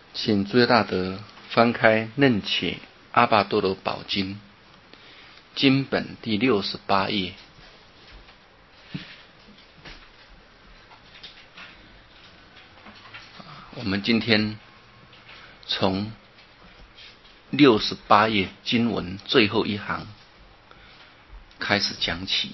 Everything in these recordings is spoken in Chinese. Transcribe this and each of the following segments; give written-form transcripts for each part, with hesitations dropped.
请诸位大德翻开《楞伽阿跋多罗宝经》经本第68页。我们今天从68页经文最后一行开始讲起。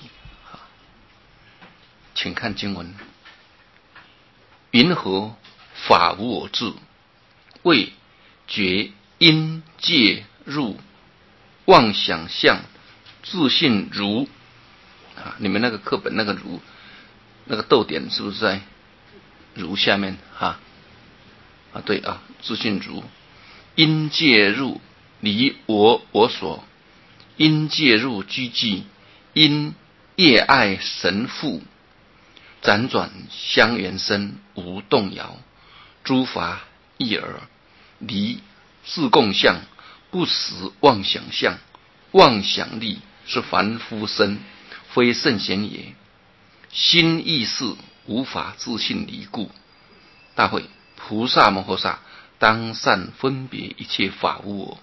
请看经文：云何法无我智，为觉因界入妄想相，自信如。你们那个课本那个如那个逗点是不是在如下面？对啊，自信如因界入离我所，因界入居寂，因业爱神父，辗转相缘身无动摇，诸法一耳，离自共相，不实妄想相，妄想力是凡夫身，非圣贤也。心意识无法自信离故，大会菩萨摩诃萨当善分别一切法无我。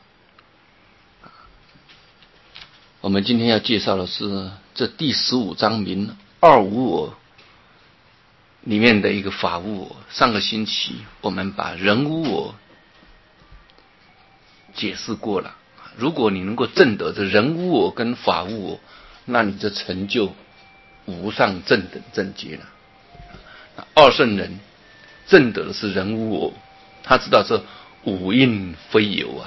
我们今天要介绍的是这第15章名二无我里面的一个法无我。上个星期我们把人无我解释过了。如果你能够证得这人无我跟法无我，那你这成就无上正等正觉了。二圣人证得的是人无我，他知道这五蕴非有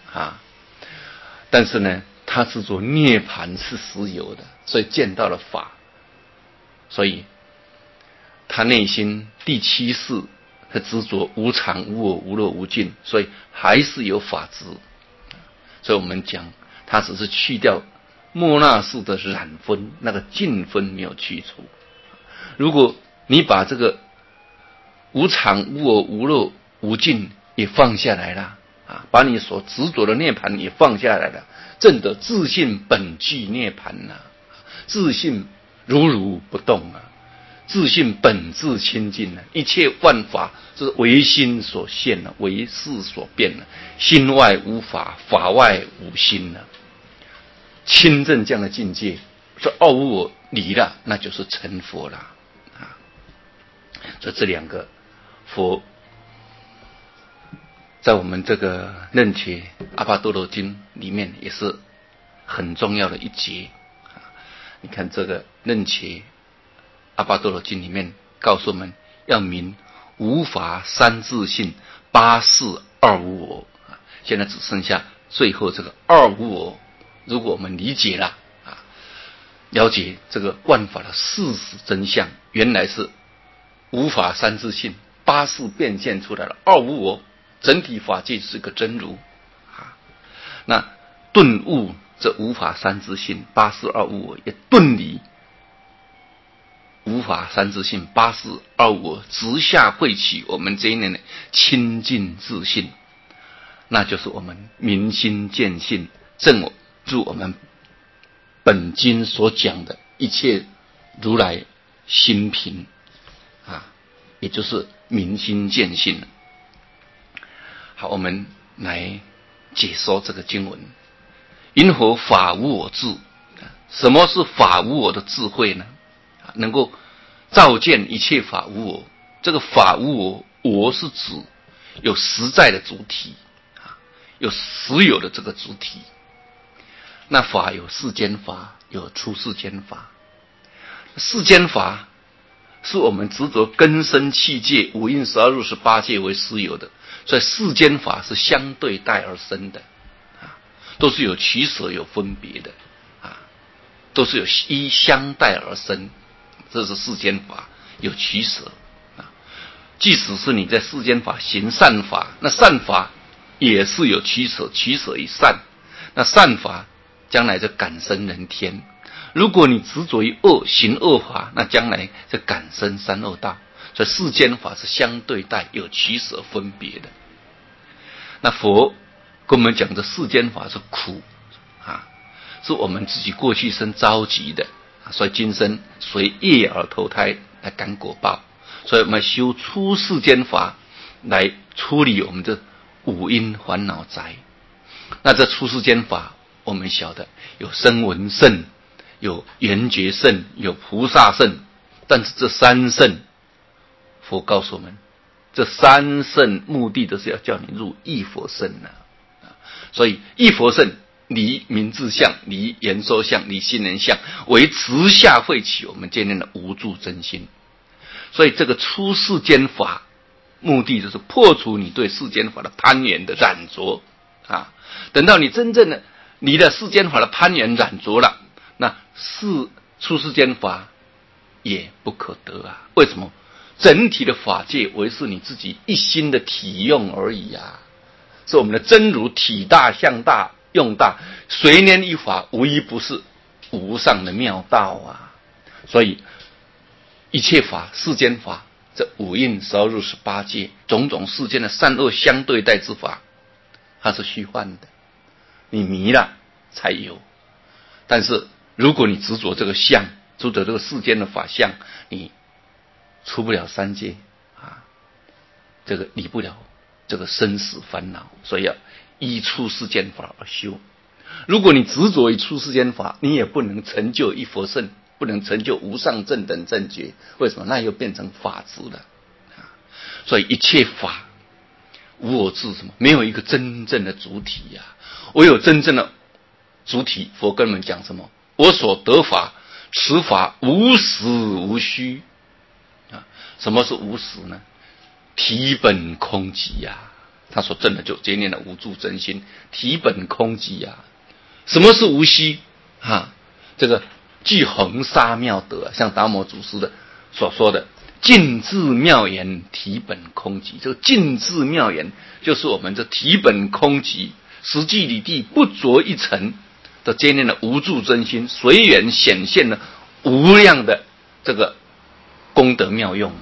但是呢，他执着涅槃是实有的，所以见到了法，所以他内心第七识他执着无常无我无乐无尽，所以还是有法执。所以我们讲他只是去掉末那识的染分，那个净分没有去除。如果你把这个无常无我无乐无尽也放下来了把你所执着的涅槃也放下来了，证得自性本具涅槃自性如不动自性本自清净一切万法是唯心所现唯识所变心外无法，法外无心亲证这样的境界，说二无我离了，那就是成佛了所以这两个佛在我们这个楞伽阿跋多罗经里面也是很重要的一节你看这个楞伽阿跋多罗经里面告诉我们要明无法三自性，八事二无我。现在只剩下最后这个二无我。如果我们理解了了解这个万法的事实真相，原来是无法三自性，八事变现出来了，二无我，整体法界是个真如那顿悟这无法三自性，八事二无我，也顿离无法三自性，八事二无我，直下慧起我们这一念的清净自性，那就是我们明心见性，正入我们本经所讲的一切如来心平也就是明心见性好，我们来解说这个经文。因何法无我智？什么是法无我的智慧呢？能够照见一切法无我。这个法无我，我是指有实在的主体有实有的这个主体。那法有世间法，有出世间法。世间法是我们执着根生器界五蕴12入18界为实有的，所以世间法是相对待而生的都是有取舍有分别的都是有依相待而生，这是世间法有取舍即使是你在世间法行善法，那善法也是有取舍，取舍于善，那善法将来就感生人天。如果你执着于恶，行恶法，那将来就感生三恶道。所以世间法是相对待有取舍分别的。那佛跟我们讲的世间法是苦是我们自己过去生着急的所以今生随业而投胎来感果报。所以我们修出世间法来处理我们的五阴烦恼宅。那这出世间法，我们晓得有声闻乘，有缘觉乘，有菩萨乘。但是这三乘，佛告诉我们，这三乘目的都是要叫你入一佛乘所以一佛乘离名字相，离言说相，离心人相，为直下慧起我们今天的无住真心。所以这个出世间法，目的就是破除你对世间法的攀缘的染着等到你真正的离了世间法的攀缘染着了，那出世间法也不可得为什么？整体的法界为是你自己一心的体用而已是我们的真如体大相大用大，随念一法无一不是无上的妙道所以一切法世间法，这五蕴12入18界种种世间的善恶相对待之法，它是虚幻的，你迷了才有。但是如果你执着这个相，执着这个世间的法相，你出不了三界这个离不了这个生死烦恼，所以要依出世间法而修。如果你执着于出世间法，你也不能成就一佛乘，不能成就无上正等正觉。为什么？那又变成法执了所以一切法无我智，什么？没有一个真正的主体唯有真正的主体，佛跟我们讲什么？我所得法，此法无实无虚什么是无实呢？体本空寂他所证的就接念的无住真心，体本空寂什么是无虚这个具恒沙妙德像达摩祖师的所说的尽智妙言体本空寂。这个尽智妙言就是我们这体本空寂，实际里地不着一尘的接念的无住真心，随缘显现了无量的这个功德妙用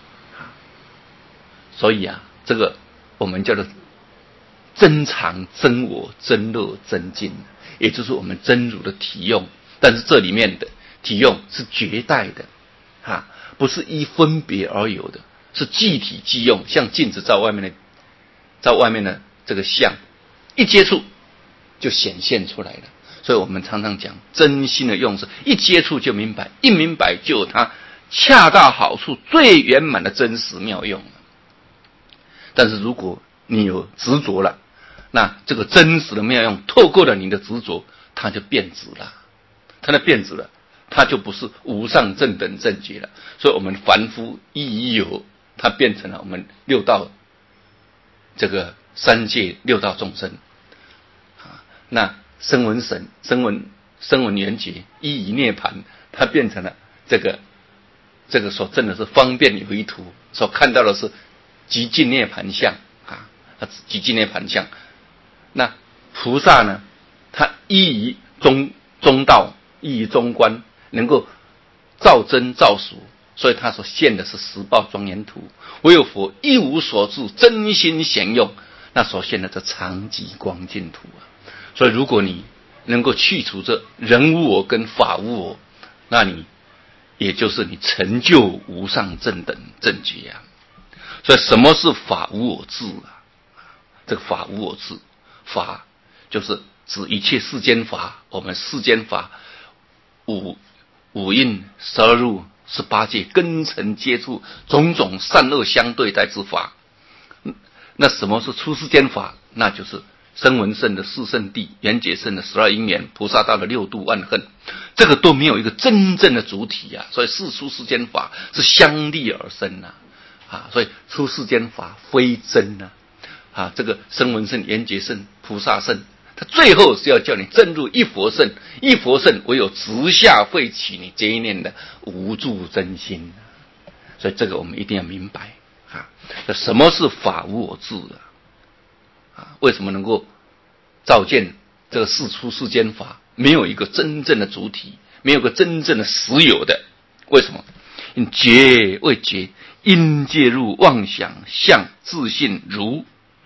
所以这个我们叫做真常真我真乐真净，也就是我们真如的体用。但是这里面的体用是绝代的不是依分别而有的，是即体即用，像镜子照外面的这个相，一接触就显现出来了。所以我们常常讲真心的用是一接触就明白，一明白就有它恰到好处最圆满的真实妙用。但是如果你有执着了，那这个真实的妙用透过了你的执着，它就变质了，它就不是无上正等正觉了。所以我们凡夫一有，它变成了我们六道这个三界六道众生那声闻神、声闻缘觉一涅盘，它变成了这个所证的是方便有一图，所看到的是极尽涅盘相极尽涅盘相。那菩萨呢，他依于中道，依于中观，能够照真照俗，所以他所现的是十报庄严图。唯有佛一无所住，真心显用，那所现的这常寂光净土所以如果你能够去除这人无我跟法无我，那你也就是你成就无上正等正觉所以什么是法无我智这个法无我智，法就是指一切世间法，我们世间法五蕴12入18界根尘接触种种善恶相对待之法。那什么是出世间法？那就是声闻乘的四圣谛，缘觉乘的12因缘，菩萨道的六度万恨，这个都没有一个真正的主体所以是出世间法是相立而生所以出世间法非真这个声闻乘、缘觉乘、菩萨乘，它最后是要叫你证入一佛乘，一佛乘唯有直下慧起你这一念的无住真心所以这个我们一定要明白什么是法无我智为什么能够照见这个事出世间法没有一个真正的主体，没有个真正的实有的？为什么？因觉为觉，因介入妄想相自信如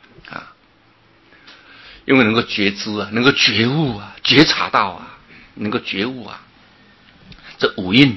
因为能够觉知能够觉悟觉察到能够觉悟这五蕴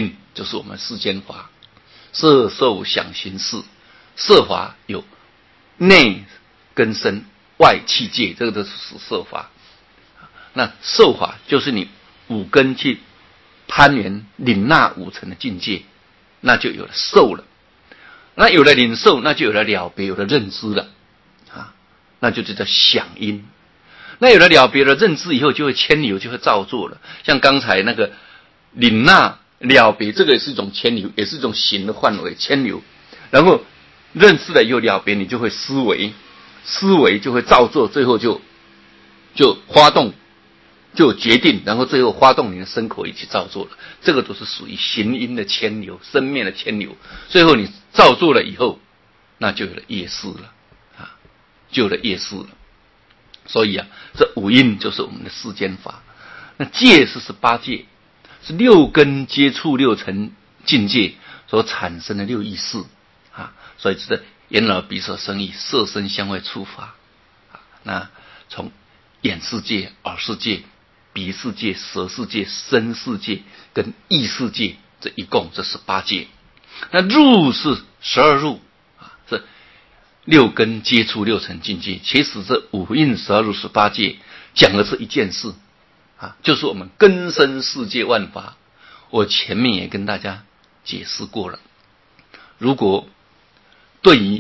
就是我们世间法，色受想行识。色法有内根身，外气界，这个都是受法。那受法就是你五根去攀缘领纳五尘的境界，那就有了受了。那有了领受，那就有了了别，有了认知了啊，那就叫响应。那有了了别的认知以后，就会牵流，就会造作了。像刚才那个领纳了别，这个也是一种牵流，也是一种行的范围牵流。然后认识了以后了别，你就会思维，思维就会造作，最后就发动，就决定，然后最后发动你的身口一起造作了。这个都是属于行因的牵流，生灭的牵流。最后你造作了以后，那就有了业识了啊，就有了业识了。所以啊，这五蕴就是我们的世间法。那界是18界，是六根接触六尘境界所产生的六意识啊。所以这眼耳鼻舌身意，色声香味触法啊。那从眼世界、耳世界、鼻世界、舌世界、身世界跟意世界，这一共这18界。那入是12入啊，这六根接触六尘境界。其实这五蕴12入18界讲的是一件事啊，就是我们根生世界万法。我前面也跟大家解释过了。如果对于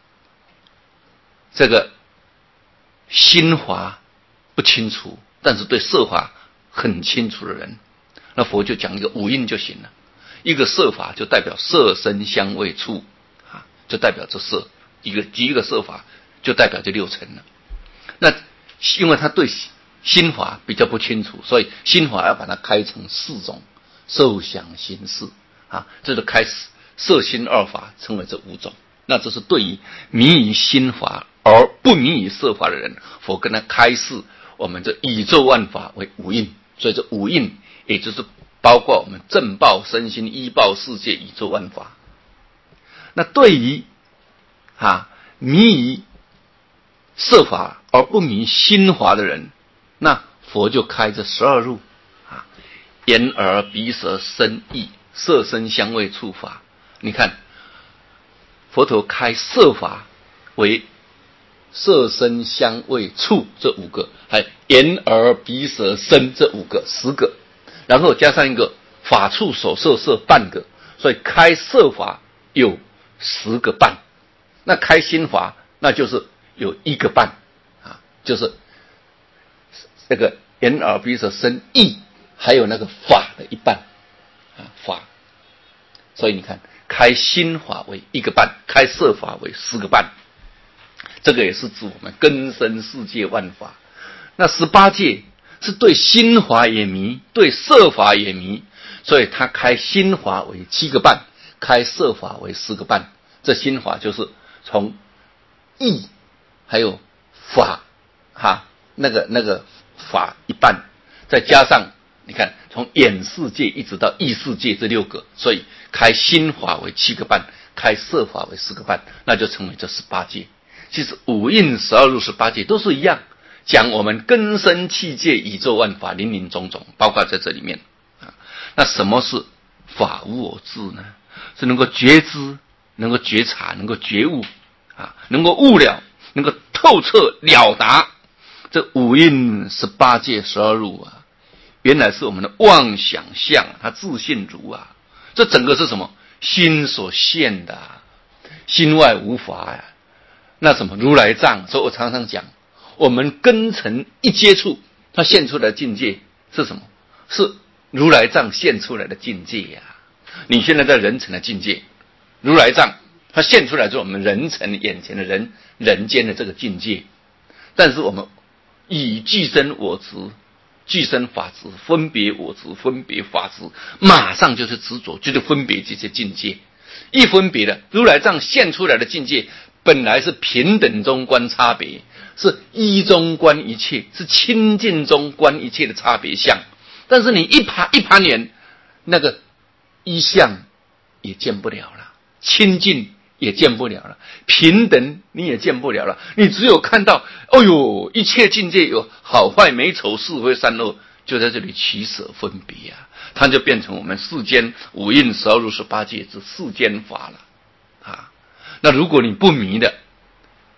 这个心法不清楚，但是对色法很清楚的人，那佛就讲一个五蕴就行了。一个色法就代表色声香味触啊，就代表这色。一个色法就代表这六尘了。那因为他对心法比较不清楚，所以心法要把它开成4种：受想行识啊，这就开始色心二法称为这5种。那这是对于迷于心法而不迷于色法的人，佛跟他开示我们这宇宙万法为五蕴。所以这五蕴也就是包括我们正报身心依报世界宇宙万法。那对于迷于色法而不迷心法的人，那佛就开这12入啊，眼耳鼻舌身意，色声香味触法。你看佛陀开色法为色声香味触这5个，还眼耳鼻舌身这5个10个，然后加上一个法处所受色半个，所以开色法有10个半。那开心法那就是有1个半啊，就是这个眼耳鼻舌身意，还有那个法的一半啊，法。所以你看，开心法为1个半，开色法为10个半。这个也是指我们根生世界万法。那18界是对心法也迷，对色法也迷，所以他开心法为7个半，开色法为10个半。这心法就是从意还有法那个法一半，再加上你看从眼世界一直到意世界这6个，所以开心法为7个半，开色法为10个半，那就成为这18界。其实五蕴12入18界都是一样，讲我们根生器界宇宙万法林林总总，包括在这里面啊。那什么是法无我智呢？是能够觉知，能够觉察，能够觉悟啊，能够悟了，能够透彻了达这五蕴18界12入啊，原来是我们的妄想相，它自性如啊。这整个是什么？心所现的啊，心外无法呀。那什么如来藏，所以我常常讲，我们根尘一接触，它现出来的境界是什么？是如来藏现出来的境界呀。你现在在人尘的境界，如来藏它现出来是我们人尘眼前的人间的这个境界。但是我们以具身我执、具身法执、分别我执、分别法执，马上就是执着，就是分别这些境界。一分别的如来藏现出来的境界，本来是平等中观差别，是一中观一切，是清净中观一切的差别相。但是你一盘眼，那个一相也见不了了，清净也见不了了，平等你也见不了了。你只有看到，哎呦，一切境界有好坏美丑是非善恶，就在这里取舍分别啊，它就变成我们世间五蕴12入18界之世间法了啊。那如果你不迷的，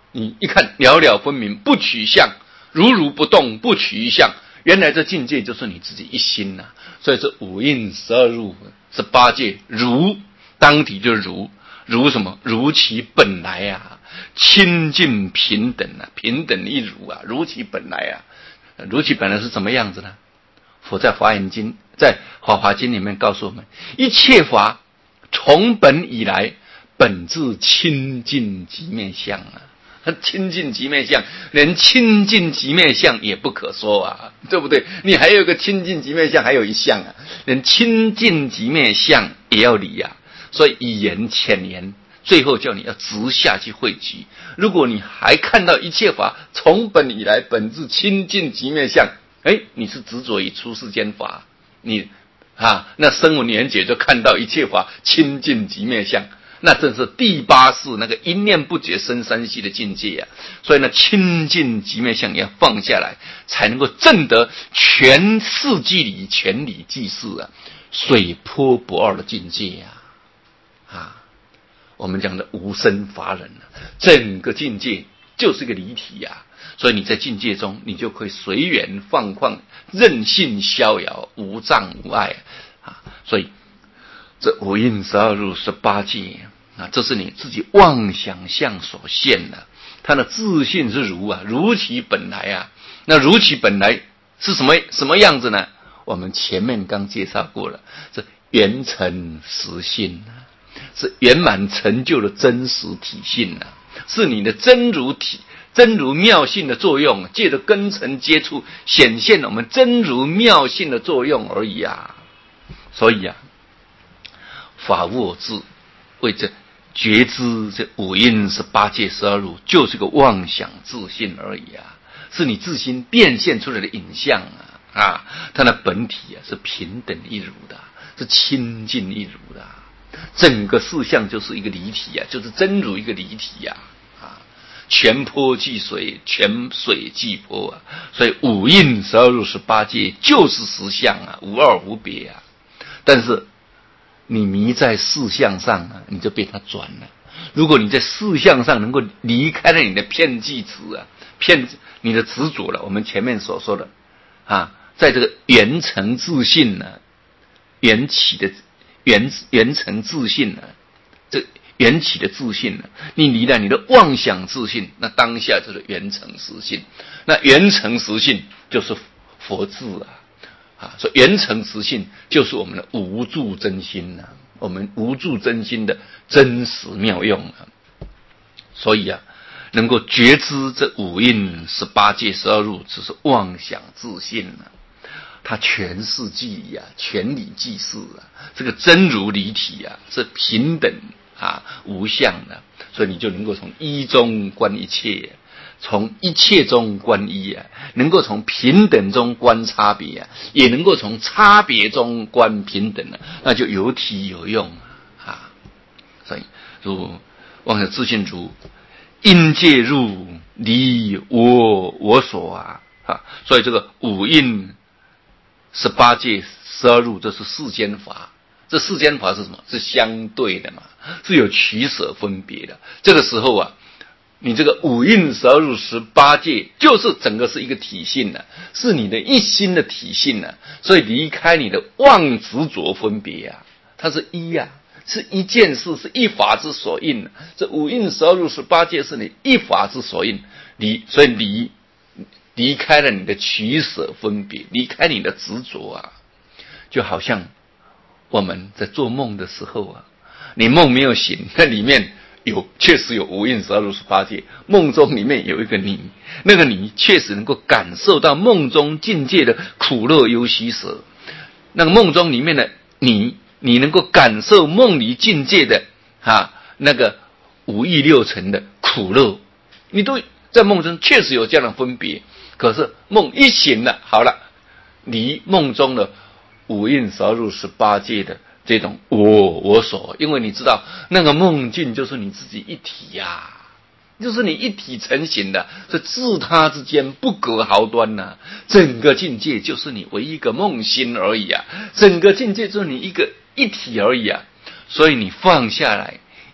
你一看了了分明，不取相，如如不动，不取相。原来这境界就是你自己一心呐、所以这五蕴12入18界，如当体就是如什么？如其本来啊，清净平等啊，平等一如啊，如其本来啊，如其本来是什么样子呢？佛在华严经，在华华经里面告诉我们，一切法从本以来，本自清净极灭相啊。清净极灭相，连清净极灭相也不可说啊，对不对？你还有一个清净极灭相，还有一相啊，连清净极灭相也要理啊。所以以言浅言，最后叫你要直下去汇集。如果你还看到一切法从本以来本自清净极灭相，你是执着于出世间法，那声闻缘觉就看到一切法清净极灭相。那正是第八世那个一念不觉生三息的境界啊，所以呢，清净极灭相也要放下来，才能够证得全世即理，全理即是啊，水波不二的境界我们讲的无生法忍整个境界就是一个离体所以你在境界中，你就可以随缘放旷，任性逍遥，无障无碍所以这五蕴12入18界这是你自己妄想相所现的。他的自信是如其本来那如其本来是什么样子呢？我们前面刚介绍过了，这圆成实性是圆满成就的真实体性是你的真如妙性的作用，借着根尘接触显现我们真如妙性的作用而已所以法无我智，为这觉知这五蕴18界12入，就是个妄想自性而已是你自心变现出来的影像它的本体是平等一如的，是清净一如的整个事相就是一个离体就是真如一个离体全波即水，全水即波所以五蕴12入18界就是实相无二无别但是你迷在事相上你就被它转了。如果你在事相上能够离开了你的偏计执你的执着了，我们前面所说的在这个圆成自信缘起的圆成自信这缘起的自信你离了你的妄想自信，那当下就是圆成实性。那圆成实性就是佛智所以圆成实性就是我们的无住真心我们无住真心的真实妙用所以能够觉知这五蕴18界12入，只是妄想自信它全是即理全理即是这个真如离体是平等无相的，所以你就能够从一中观一切，从一切中观一能够从平等中观差别也能够从差别中观平等那就有体有用所以如妄想自信如因界入离我所所以这个五蕴18界12入，这是世间法。这世间法是什么？是相对的嘛，是有取舍分别的。这个时候你这个五蕴12入18界就是整个是一个体性是你的一心的体性所以离开你的妄执着分别它是是一件事，是一法之所应这五蕴12入18界是你一法之所应所以离开了你的取舍分别，离开你的执着就好像我们在做梦的时候你梦没有醒，那里面确实有五蕴12入18界，梦中里面有一个你，那个你确实能够感受到梦中境界的苦乐忧喜舍，那个梦中里面的你能够感受梦里境界的那个五欲六尘的苦乐，你都在梦中确实有这样的分别。可是梦一醒了，好了，离梦中的五蕴12入18界的这种我所，因为你知道那个梦境就是你自己一体就是你一体成型的，这自他之间不隔毫端整个境界就是你唯一一个梦心而已整个境界就是你一个一体而已所以你放下来，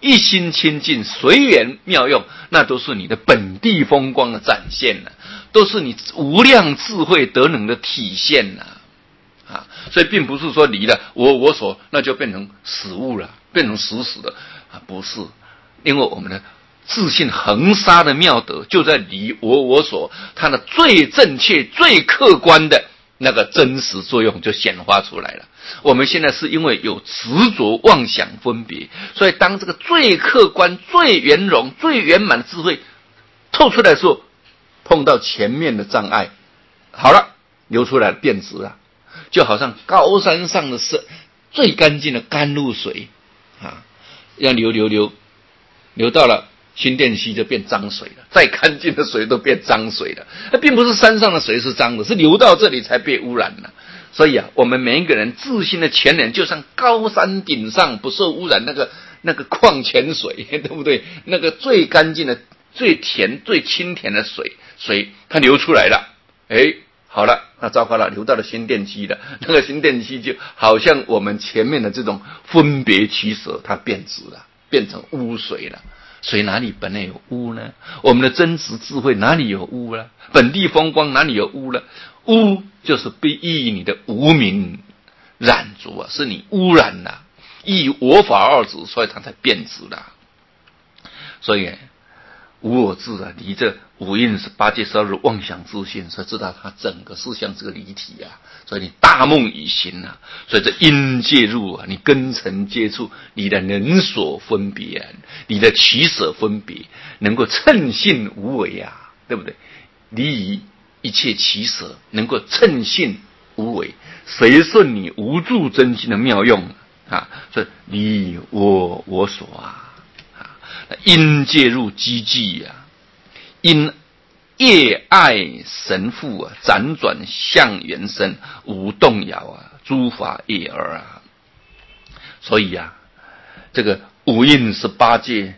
一心清净，随缘妙用，那都是你的本地风光的展现了，都是你无量智慧德能的体现了。所以并不是说离了我所，那就变成死物了，变成死的不是，因为我们的自信恒沙的妙德就在离我所，它的最正确、最客观的那个真实作用就显化出来了。我们现在是因为有执着妄想分别，所以当这个最客观、最圆融、最圆满的智慧透出来的时候，碰到前面的障碍，好了，流出来变质了。就好像高山上的最干净的甘露水要流到了新店溪就变脏水了，再干净的水都变脏水了。那并不是山上的水是脏的，是流到这里才被污染了。所以我们每一个人自信的前人，就像高山顶上不受污染那个矿泉水，对不对？那个最干净的、最甜、最清甜的水，它流出来了，好了，那糟糕了，流到了新店溪了。那个新店溪就好像我们前面的这种分别取舍，它变质了，变成污水了。水哪里本来有污呢？我们的真实智慧哪里有污了？本地风光哪里有污了？污就是被依你的无明染足是你污染了，依我法二执，所以它才变质了。所以无我智离这五蕴八界12日妄想自性，所以知道它整个是像这个离体所以你大梦已形所以这因介入你根尘接触，你的能所分别你的取舍分别，能够称性无为对不对？离于一切取舍，能够称性无为，随顺你无助真心的妙用所以离我所因介入机际因业爱神父辗转向原生，无动摇诸法业而所以这个五蕴18界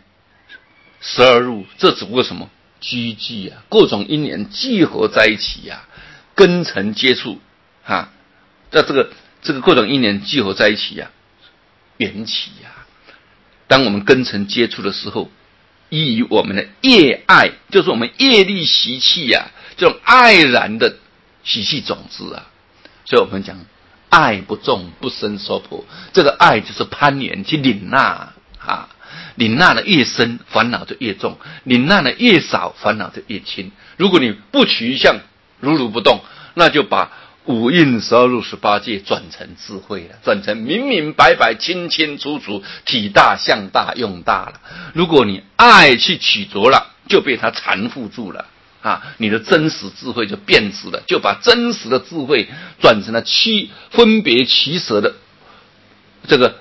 12入，这只不过什么机际各种因缘聚合在一起根尘接触在这个各种因缘聚合在一起缘起当我们根尘接触的时候，依于我们的业爱，就是我们业力习气这种爱然的习气种子所以我们讲爱不重不生娑婆，这个爱就是攀缘去领纳领纳的越深，烦恼就越重；领纳的越少，烦恼就越轻。如果你不取一项，如如不动，那就把五蕴12入18界转成智慧了，转成明明白白、清清楚楚、体大、相大、用大了。如果你爱去取着了，就被它缠缚住了你的真实智慧就变质了，就把真实的智慧转成了分别取舍的这个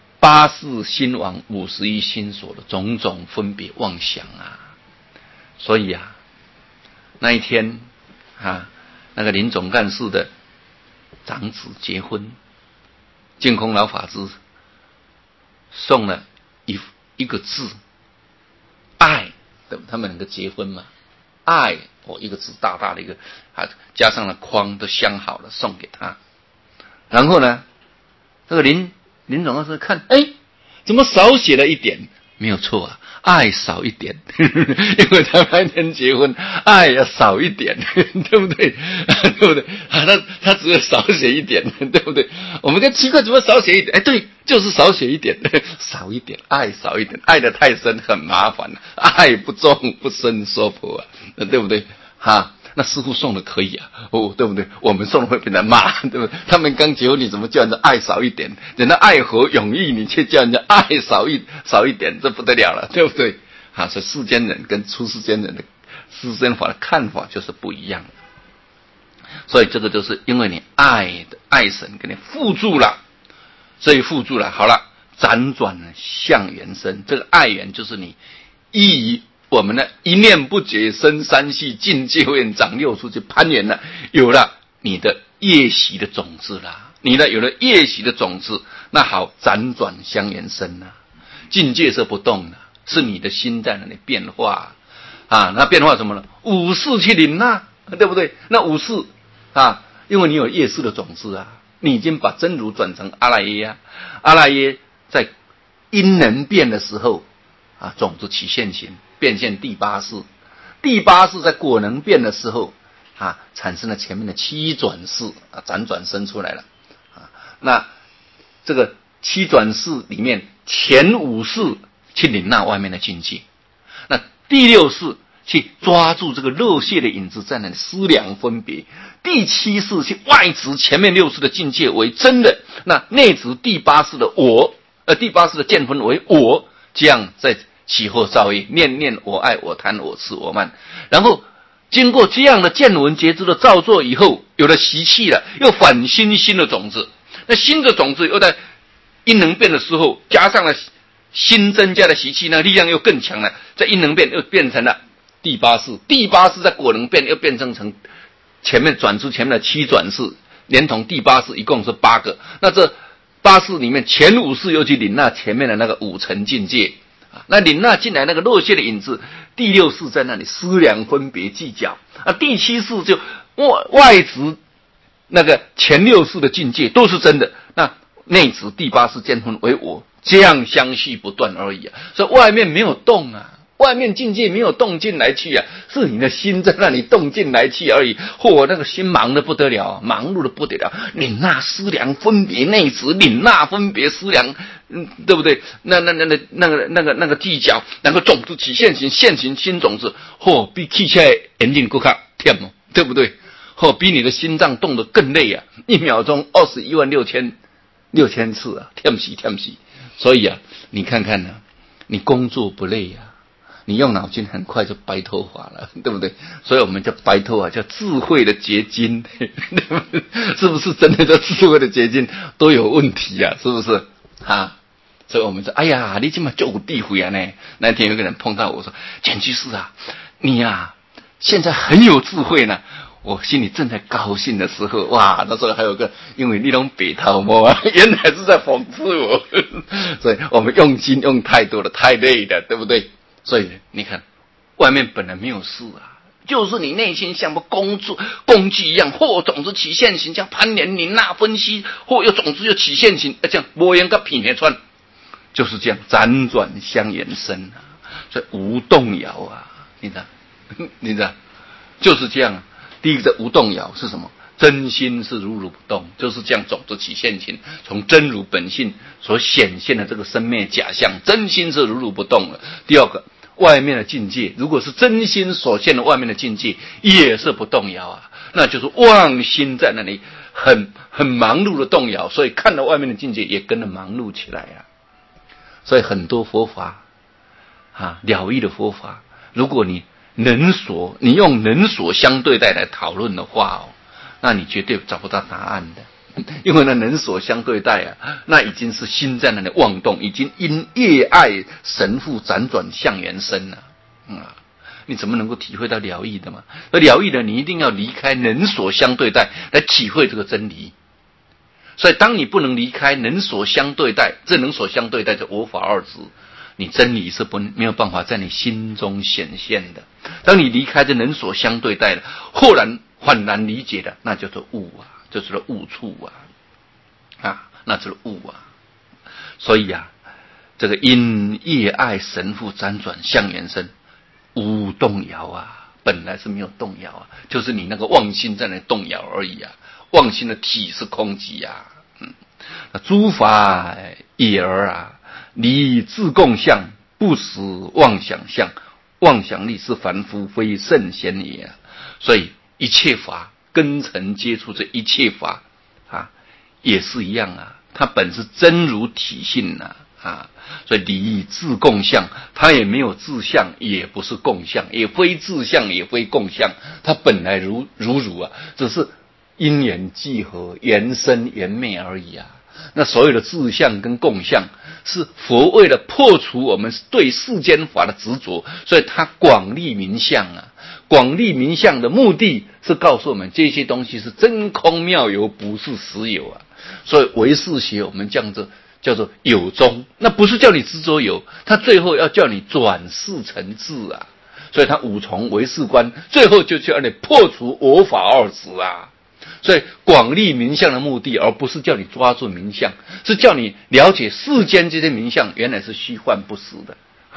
84心王51心所的种种分别妄想所以那一天那个林总干事的长子结婚，净空老法师送了一个字爱，他们两个结婚嘛，爱一个字大大的一个加上了框都镶好了送给他。然后呢，这个林总干事看，怎么少写了一点？没有错爱少一点因为他那天结婚，爱要少一点对不对？对不对？他只有少写一点，对不对？我们就奇怪怎么少写一点？对，就是少写一点少一点，爱少一点，爱得太深很麻烦爱不重不生娑婆对不对？那师父送的可以对不对？我们送的会被人骂，对不对？他们刚结婚，你怎么叫人家爱少一点？人家爱和永义，你却叫人家爱少一点，这不得了了，对不对？所以世间人跟出世间人的世间法的看法就是不一样的。所以这个就是因为你爱神给你缚住了，所以缚住了，好了，辗转向缘生，这个爱缘就是你依于我们的一念不觉生三系，境界会长六处去攀缘了，有了你的业习的种子啦，有了业习的种子，那好，辗转相缘生境界是不动的，是你的心在那里变化那变化什么呢？五识去领对不对？那五识因为你有业识的种子你已经把真如转成阿赖耶阿赖耶在因能变的时候种子起现行，变现第八识。第八识在果能变的时候产生了前面的七转识辗转生出来了那这个七转识里面前五识去领纳外面的境界，那第六识去抓住这个肉蟹的影子在那里思量分别，第七识去外执前面六识的境界为真的，那内执第八识的我第八识的见分为我，这样在起惑造业，念念我爱我贪我痴我慢，然后经过这样的见闻觉知的造作以后，有了习气了，又反新的种子，那新的种子又在因能变的时候加上了新增加的习气，那力量又更强了，在因能变又变成了第八识，第八识在果能变又变成前面转出前面的七转识，连同第八识一共是8个，那这八识里面前五识又去领纳前面的那个五层境界那领纳进来那个肉蟹的影子，第六识在那里思量分别计较第七识就外执那个前六识的境界都是真的，那内执第八识见分为我，这样相续不断而已所以外面没有动外面境界没有动进来去是你的心在那里动进来去而已。那个心忙得不得了，忙碌得不得了，领纳思量分别内执，领纳分别思量，对不对？那个计较，然后种子起现行，现行新种子，比汽车引擎更加忝对不对？比你的心脏动得更累1秒钟216000次忝死。所以你看看你工作不累你用脑筋很快就白头发了，对不对？所以我们叫白头发叫智慧的结晶，是不是真的叫智慧的结晶都有问题是不是所以我们说，哎呀，你这么就有智慧呢。那天有个人碰到我说，简居士你现在很有智慧呢。我心里正在高兴的时候，哇，那时候还有个，因为你拢白头毛原来是在讽刺我，所以我们用心用太多了，太累了，对不对？所以你看，外面本来没有事就是你内心像工具一样，种子起现行，像攀连领纳分析，有种子又起现行，这样无言跟品穿，就是这样辗转相延伸所以无动摇你知道，就是这样第一个无动摇是什么？真心是如如不动，就是这样种子起现行，从真如本性所显现的这个生灭假象，真心是如如不动了。第二个，外面的境界，如果是真心所现的外面的境界，也是不动摇那就是妄心在那里很忙碌的动摇，所以看到外面的境界也跟着忙碌起来所以很多佛法了义的佛法，如果你用能所相对待来讨论的话那你绝对找不到答案的，因为能所相对待那已经是心在那里妄动，已经因业爱神父辗转相延伸了你怎么能够体会到了义的嘛？而了义的你一定要离开能所相对待来体会这个真理。所以当你不能离开能所相对待，这能所相对待就我法二执，你真理是没有办法在你心中显现的。当你离开这能所相对待了，恍然理解的，那叫做悟这就是悟处那就是悟所以这个因业爱神父辗转相延伸，无动摇本来是没有动摇就是你那个妄心在那里动摇而已妄心的体是空寂诸法也离自共相，不实妄想相，妄想力是凡夫非圣贤也所以一切法根尘接触这一切法也是一样它本是真如体性所以离自共相，它也没有自相，也不是共相，也非自相，也非共相，它本来如只是因缘聚合，缘生缘灭而已那所有的自相跟共相，是佛为了破除我们对世间法的执着，所以他广利民相广利民相的目的是告诉我们这些东西是真空妙有，不是实有所以唯识学我们叫做有中，那不是叫你执着有，他最后要叫你转世成智所以他五重唯识观最后就叫你破除我法二执所以广利民相的目的，而不是叫你抓住民相，是叫你了解世间这些民相原来是虚幻不实的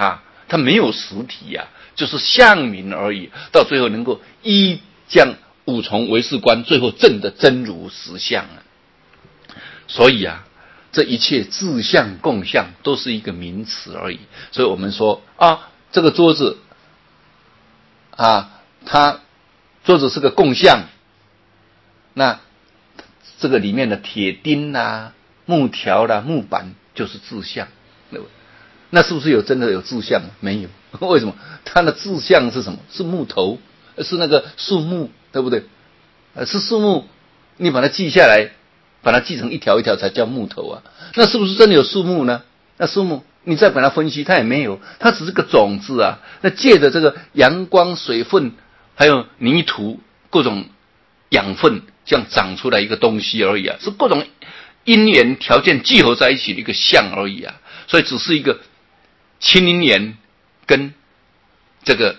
它没有实体呀，就是相名而已。到最后能够依将五重唯识观，最后证的真如实相啊。所以啊，这一切自相共相都是一个名词而已。所以我们说啊，这个桌子啊，桌子是个共相，那这个里面的铁钉啦、木条啦、木板就是自相。那是不是真的有自相？没有。为什么？它的自相是什么？是木头，是那个树木，对不对？是树木，你把它记下来，把它记成一条一条才叫木头啊。那是不是真的有树木呢？那树木你再把它分析，它也没有，它只是个种子啊。那借着这个阳光、水分，还有泥土各种养分，这样长出来一个东西而已啊，是各种因缘条件聚合在一起的一个相而已啊。所以只是一个清音岩跟这个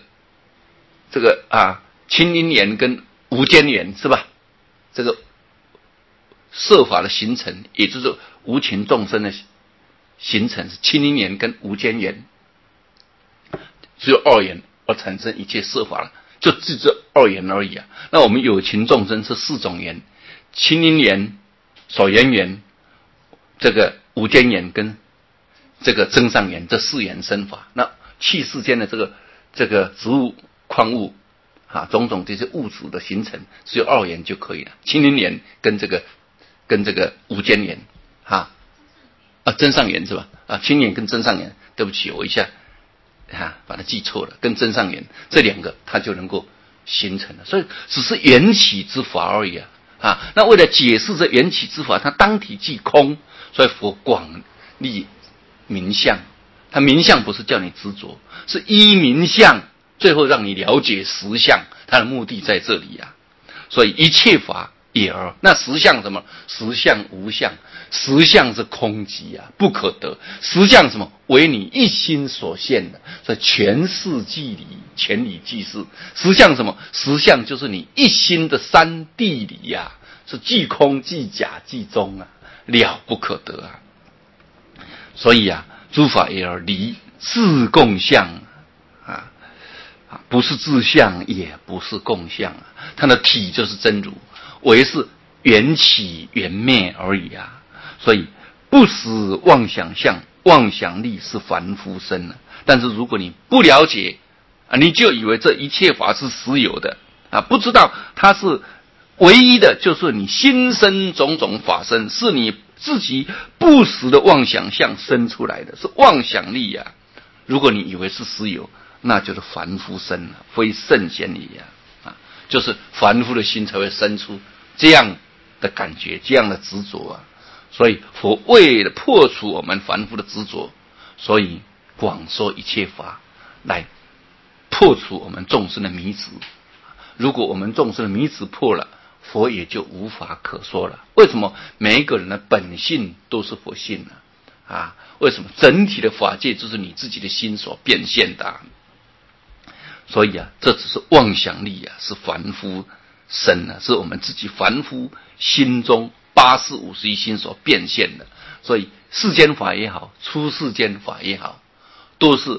清音岩跟无间岩是吧？这个色法的形成，也就是无情众生的形成是清音岩跟无间岩，只有二缘而产生一切色法了，就这二缘而已啊。那我们有情众生是四种缘：清音缘、所缘缘、这个无间缘跟这个增上缘，这四缘生法。那气世间的这个植物、矿物种种这些物质的形成，只有二缘就可以了。清音缘跟这个无间缘增上缘是吧？清缘跟增上缘，对不起，我一下把它记错了，跟增上缘这两个它就能够形成了。所以只是缘起之法而已啊。那为了解释这缘起之法，它当体即空，所以佛广立名相。它名相不是叫你执着，是依名相最后让你了解实相，它的目的在这里啊。所以一切法也而，那实相什么？实相无相，实相是空寂不可得。实相什么？为你一心所现的，所以全事即理，全理即是。实相什么？实相就是你一心的三谛理是即空即假即中了不可得所以诸法也而离自共相不是自相，也不是共相它的体就是真如，唯是缘起缘灭而已所以不实妄想相，妄想力是凡夫身但是如果你不了解你就以为这一切法是实有的不知道它是唯一的，就是你心生种种法身，是你自己不实的妄想相生出来的，是妄想力如果你以为是实有，那就是凡夫身非圣贤也就是凡夫的心才会生出这样的感觉，这样的执着所以佛为了破除我们凡夫的执着，所以广说一切法来破除我们众生的迷执。如果我们众生的迷执破了，佛也就无法可说了。为什么？每一个人的本性都是佛性为什么？整体的法界就是你自己的心所变现的所以这只是妄想力是凡夫身是我们自己凡夫心中八识五十一心所变现的。所以世间法也好，出世间法也好，都是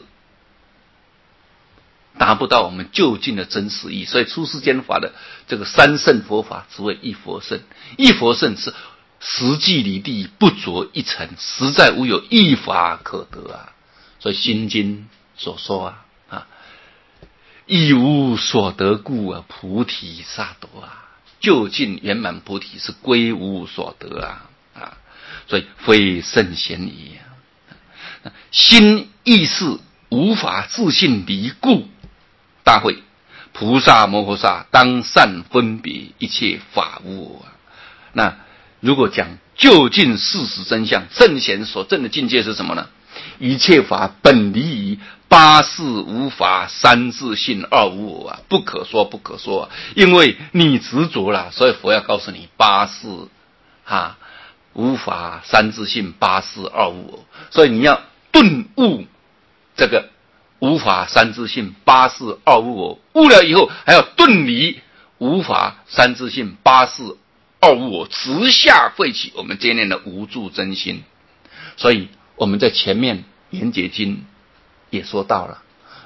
达不到我们究竟的真实义。所以出世间法的这个三圣佛法只为一佛圣，一佛圣是实际离地不着一尘，实在无有一法可得所以心经所说亦无所得故菩提萨埵究竟圆满菩提是归无所得所以非圣贤也心意识无法自性离故，大会菩萨摩诃萨当善分别一切法无我那如果讲究竟事实真相，圣贤所证的境界是什么呢？一切法本离于八识无法三自性二无我不可说不可说因为你执着了，所以佛要告诉你八识无法三自性八识二无我，所以你要顿悟这个无法三自性八识二无我，悟了以后还要顿离无法三自性八识二无我，直下废弃我们今天的无住真心。所以我们在前面圆觉经也说到了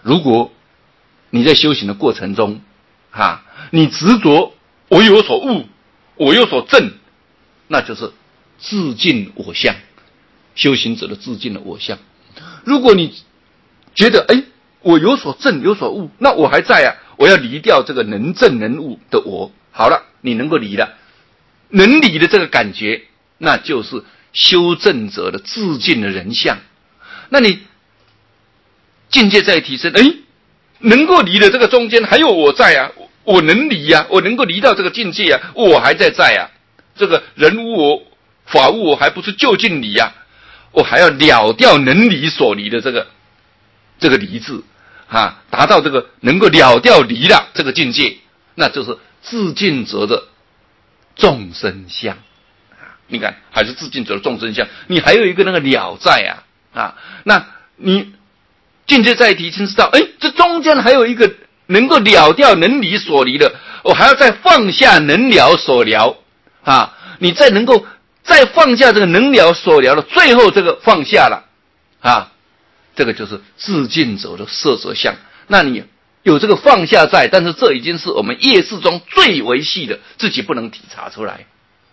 如果你在修行的过程中，你执着我有所悟，我有所证，那就是自尽我相，修行者的自尽的我相。如果你觉得我有所证有所悟，那我还在啊，我要离掉这个能证能悟的我。好了，你能够离了，能离的这个感觉，那就是修正者的自尽的人相。那你境界再提升，能够离的这个中间还有我在啊，我能离啊，我能够离到这个境界啊，我还在啊。这个人无我，法无我，还不是就近离啊，我还要了掉能离所离的这个离字达到这个能够了掉离了这个境界，那就是自尽者的众生相你看，还是自尽者的众生相，你还有一个那个了在那你境界再提升，知道这中间还有一个能够了掉能离所离的，我还要再放下能了所了你再能够再放下这个能了所了的，最后这个放下了这个就是自尽者的色者相。那你有这个放下在，但是这已经是我们业识中最维系的，自己不能体察出来，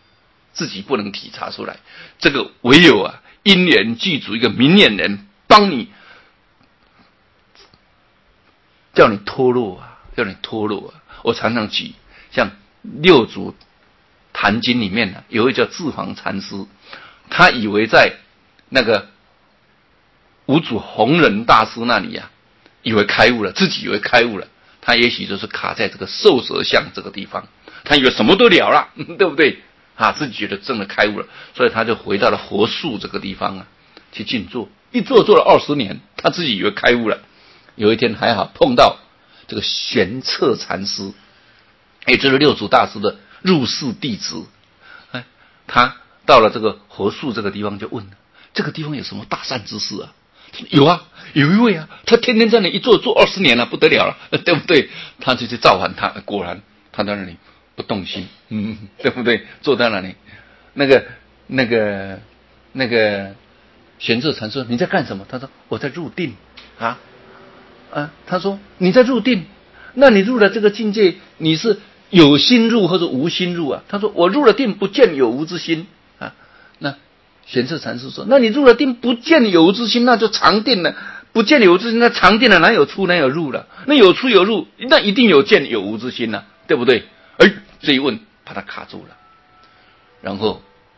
这个唯有因缘具足一个明眼人帮你，叫你脱落我常常举像六祖坛经里面有一位叫智房禅师，他以为在那个五祖弘忍大师那里以为开悟了，自己以为开悟了，他也许就是卡在这个受舍相这个地方，他以为什么都了了，对不对自己觉得真的开悟了，所以他就回到了佛树这个地方去静坐，一坐了20年，他自己以为开悟了。有一天还好碰到这个玄策禅师，也就是六祖大师的入室弟子，他到了这个佛树这个地方就问了，这个地方有什么大善之事有有一位他天天在那一坐20年了，不得了了，对不对？他就去造访他，果然他在那里不动心，对不对？坐在那里，那个玄策禅说你在干什么？他说我在入定他说你在入定，那你入了这个境界，你是有心入或者无心入他说我入了定，不见有无之心那玄策禅师说，那你入了定，不见有无之心，那就常定了，不见有无之心，那常定了，哪有出哪有入了？那有出有入，那一定有见有无之心了，对不对？这一问把他卡住了，然后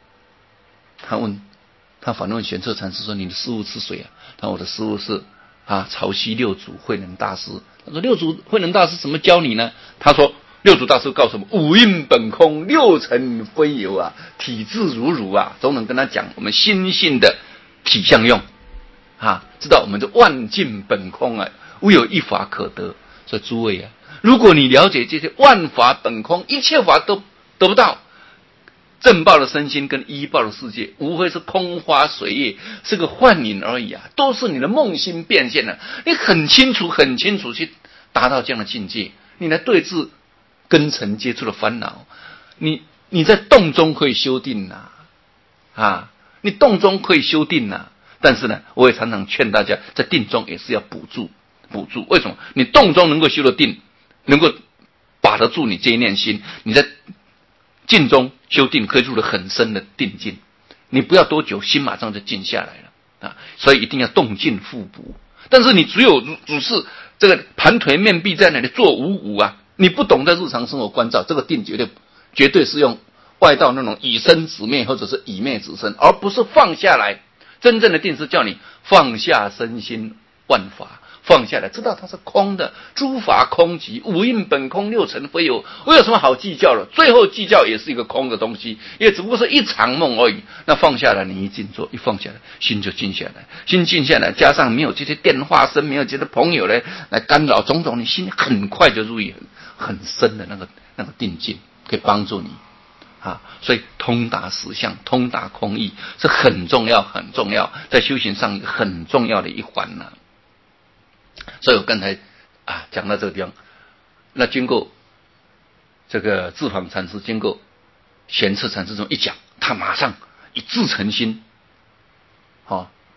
他反问玄策禅师说，你的师父是谁他说我的师父是潮汐六祖慧能大师。他说六祖慧能大师怎么教你呢？他说六祖大师告诉我们，五蕴本空，六尘非有体自如如总能跟他讲我们心性的体相用知道我们的万境本空无有一法可得。所以诸位如果你了解这些万法本空，一切法都得不到，正报的身心跟依报的世界无非是空花水月，是个幻影而已都是你的梦心变现了。你很清楚去达到这样的境界，你来对治根尘接触的烦恼，你在动中可以修定你动中可以修定但是呢，我也常常劝大家，在定中也是要补助。为什么？你动中能够修得定，能够把得住你这一念心，你在静中修定可以入得很深的定境，你不要多久，心马上就静下来了所以一定要动静互补。但是你只是这个盘腿面壁在那里做五五你不懂得日常生活关照，这个定绝对是用外道那种以身止灭或者是以灭止身，而不是放下来。真正的定是叫你放下身心万法，放下来，知道它是空的，诸法空寂，五蕴本空，六尘非有，我有什么好计较了？最后计较也是一个空的东西，也只不过是一场梦而已。那放下来，你一静坐，一放下来，心就静下来，心静下来，加上没有这些电话声，没有这些朋友来干扰种种，你心很快就入于很深的那个定境，可以帮助你所以通达实相，通达空义是很重要，在修行上一个很重要的一环所以我刚才讲到这个地方，那经过这个智房禅师，经过玄策禅师这么一讲，他马上一志诚心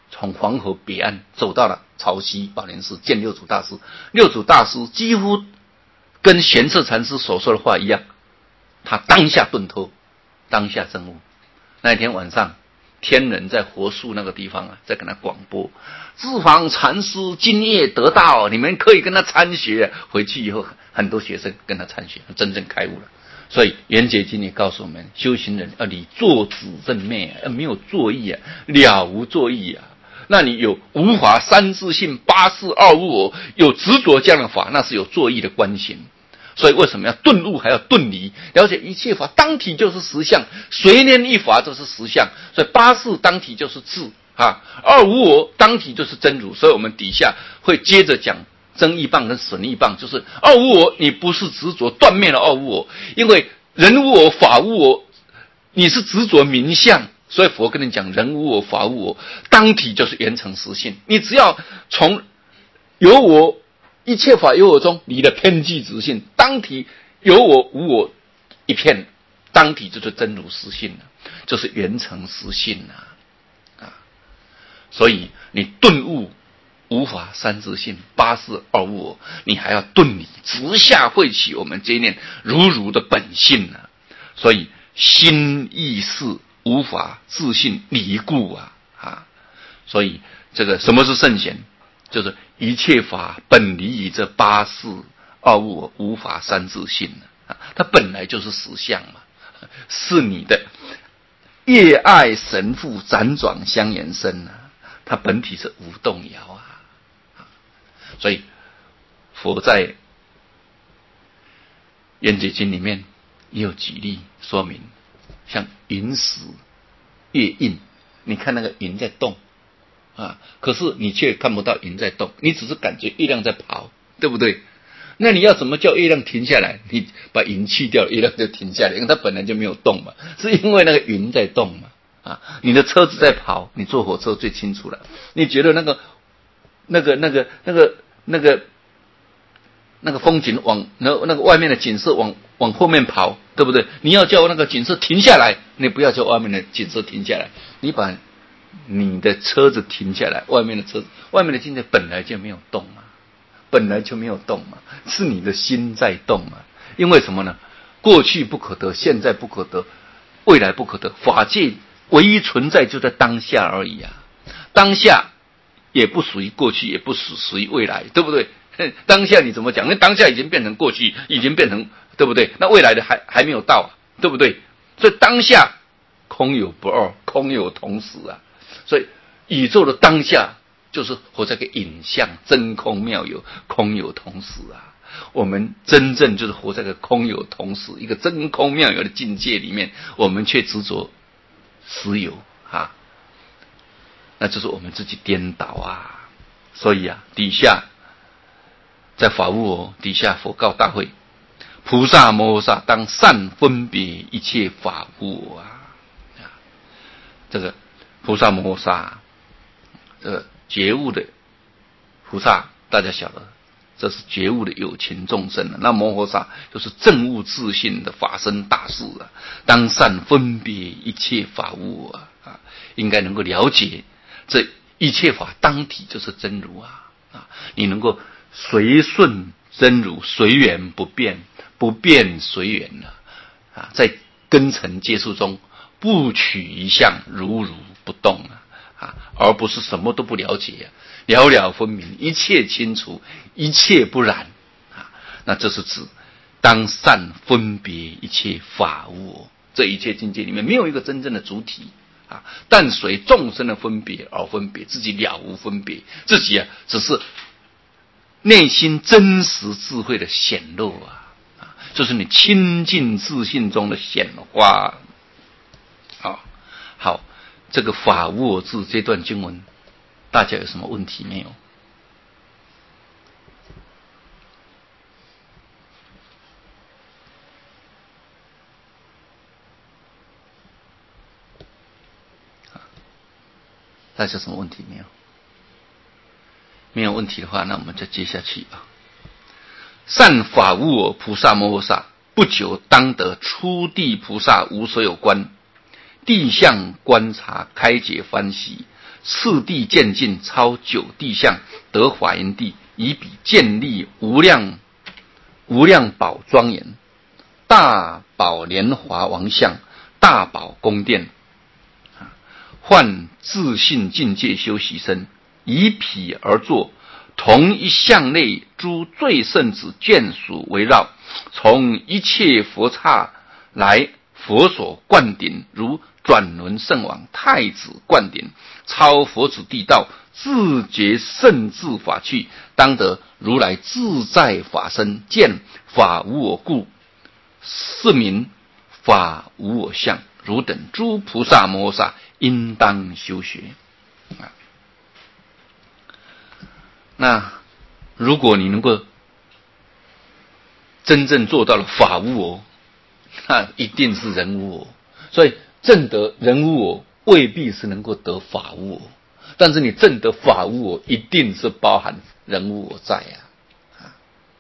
从黄河北岸走到了潮汐宝莲寺见六祖大师。六祖大师几乎跟玄澈禅师所说的话一样，他当下顿脱，当下证悟。那一天晚上，天人在佛树那个地方在跟他广播，智房禅师今夜得道，你们可以跟他参学。回去以后，很多学生跟他参学，真正开悟了。所以圆觉经也告诉我们，修行人要离作止正昧，没有作意了无作意那你有无法三自性八事二无我，有执着这样的法，那是有作意的观行。所以为什么要顿悟还要顿离？了解一切法当体就是实相，随念一法就是实相。所以八事当体就是智二无我当体就是真如。所以我们底下会接着讲增益棒跟损益棒，就是二无我，你不是执着断灭了二无我，因为人无我法无我，你是执着名相，所以佛跟你讲人无我法无我，当体就是圆成实性。你只要从有我一切法有我中离了偏激执性，当体有我无我一片，当体就是真如实性就是圆成实性所以你顿悟无法三自性八事二无我，你还要顿离直下慧起我们这一念如如的本性所以心意识无法自性离故所以这个什么是圣贤？就是一切法本离于这八事二无我，无法三自性它本来就是实相嘛，是你的业爱神父辗转相延伸它本体是无动摇所以佛在圆觉经里面也有举例说明，像云时月印，你看那个云在动可是你却看不到云在动，你只是感觉月亮在跑，对不对？那你要怎么叫月亮停下来？你把云去掉，月亮就停下来，因为它本来就没有动嘛，是因为那个云在动嘛你的车子在跑，你坐火车最清楚了，你觉得那个风景往那个外面的景色往后面跑，对不对？你要叫那个景色停下来，你不要叫外面的景色停下来，你把你的车子停下来，外面的景色本来就没有动是你的心在动因为什么呢？过去不可得，现在不可得，未来不可得，法界唯一存在就在当下而已当下也不属于过去，也不属于未来，对不对？当下你怎么讲？那当下已经变成过去，已经变成，对不对？那未来的还没有到对不对？所以当下空有不二，空有同时所以宇宙的当下就是活在个影像，真空妙有，空有同时我们真正就是活在个空有同时，一个真空妙有的境界里面，我们却执着实有那就是我们自己颠倒所以底下在法无我底下，佛告大会：菩萨摩诃萨当善分别一切法无我这个菩萨摩诃萨，这个觉悟的菩萨，大家晓得，这是觉悟的有情众生那摩诃萨就是证悟自信的法身大士当善分别一切法无我应该能够了解这一切法当体就是真如你能够随顺真如，随缘不变，不变随缘在根尘接触中不取一相，如如不动而不是什么都不了解了了分明，一切清楚，一切不染那这是指当善分别一切法无我，这一切境界里面没有一个真正的主体但随众生的分别而分别，自己了无分别，自己只是内心真实智慧的显露就是你清净自信中的显化好，这个法无我智这段经文大家有什么问题没有？大家有什么问题没有？没有问题的话，那我们就接下去善法无我菩萨摩诃萨不久当得初地菩萨无所有观，地相观察开解欢喜， 次第渐进，超九地相，得法云地，以彼建立无量宝庄严，大宝莲华王像，大宝宫殿，换自信境界修习身，以彼而坐，同一相内诸最圣子眷属围绕，从一切佛刹来佛所灌顶，如转轮圣王太子灌顶，超佛子地道，自觉圣智法趣，当得如来自在法身，见法无我故，是名法无我相，汝等诸菩萨摩诃萨应当修学。那如果你能够真正做到了法无我，那一定是人无我。所以证得人无我未必是能够得法无我，但是你证得法无我一定是包含人无我在啊。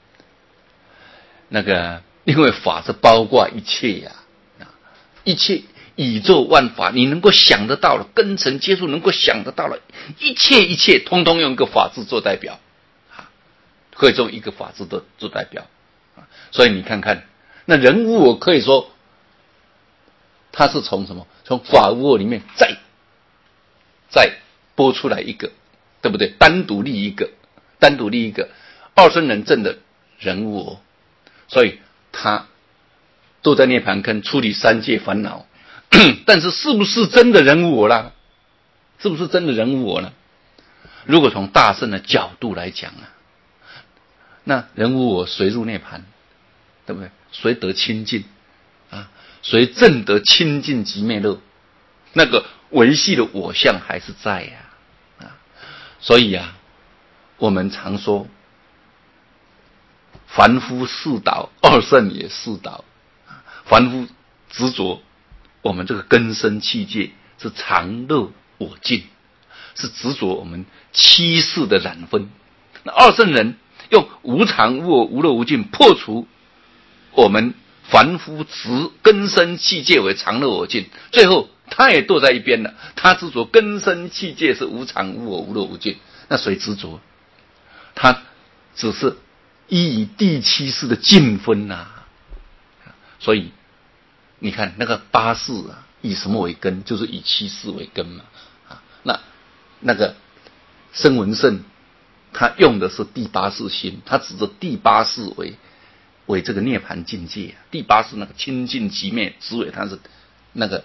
因为法是包括一切一切宇宙万法，你能够想得到了，根尘接触能够想得到了，一切通通用一个法字做代表可以用一个法字做代表所以你看看，那人无我可以说它是从什么？从法无我里面再拨出来一个，对不对？单独立一个，二圣人证的人无我，所以他都在涅槃坑处理三界烦恼但是是不是真的人无我啦？是不是真的人无我呢？如果从大圣的角度来讲那人无我谁入涅槃，对不对？谁得清净谁证得清净极灭乐？那个维系的我相还是在所以我们常说凡夫四倒，二圣也四倒。凡夫执着我们这个根身器界是常乐我净，是执着我们七世的染分。那二圣人用无常无我无乐无净破除我们凡夫执根身器界为常乐我净，最后他也堕在一边了。他执着根身器界是无常无我无乐无净，那谁执着？他只是依以第七世的净分所以你看那个八世以什么为根？就是以七世为根嘛那个声闻圣他用的是第八世心，他指着第八世为这个涅槃境界第八世那个清净极灭之为它是那个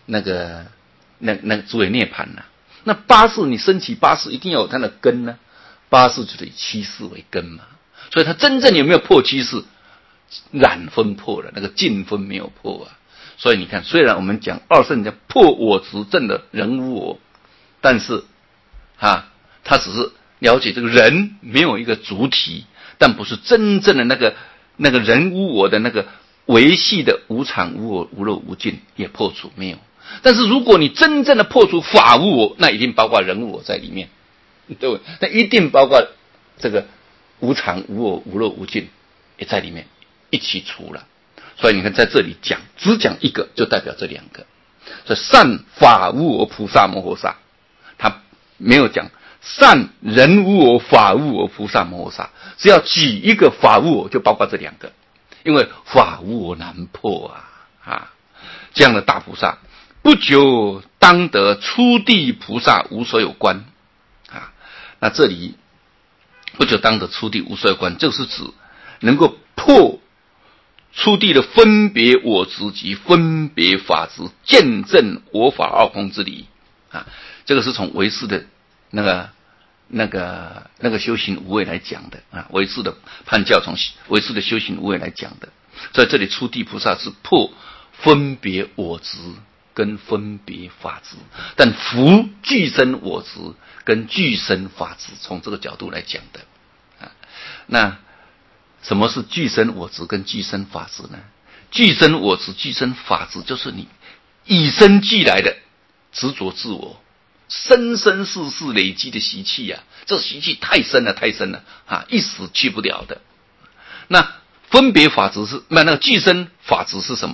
之为涅槃那八世你升起八世一定要有它的根八世就得以七世为根嘛。所以他真正有没有破七世？染分破了，那个净分没有破所以你看，虽然我们讲二圣叫破我执证的人无我，但是他只是了解这个人没有一个主体，但不是真正的那个人无我的那个维系的无常无我无乐无净也破除没有。但是如果你真正的破除法无我，那一定包括人无我在里面，对不对？那一定包括这个无常无我无乐无净也在里面一起除了。所以你看在这里只讲一个就代表这两个。所以善法无我菩萨摩诃萨，他没有讲善人无我法无我菩萨摩诃萨，只要举一个法无我就包括这两个，因为法无我难破这样的大菩萨不久当得初地菩萨无所有观那这里不久当得初地无所有观，就是指能够破初地的分别我执及分别法执，见证我法二空之理这个是从唯识的那个修行无畏来讲的唯识的判教从唯识的修行无畏来讲的。在这里初地菩萨是破分别我执跟分别法执，但福具身我执跟具身法执，从这个角度来讲的那什么是具身我执跟具身法执呢？具身我执具身法执就是你以身俱来的执着自我，生生世世累积的习气这习气太深了一时去不了的。那分别法执是那个具身法执是什么呢？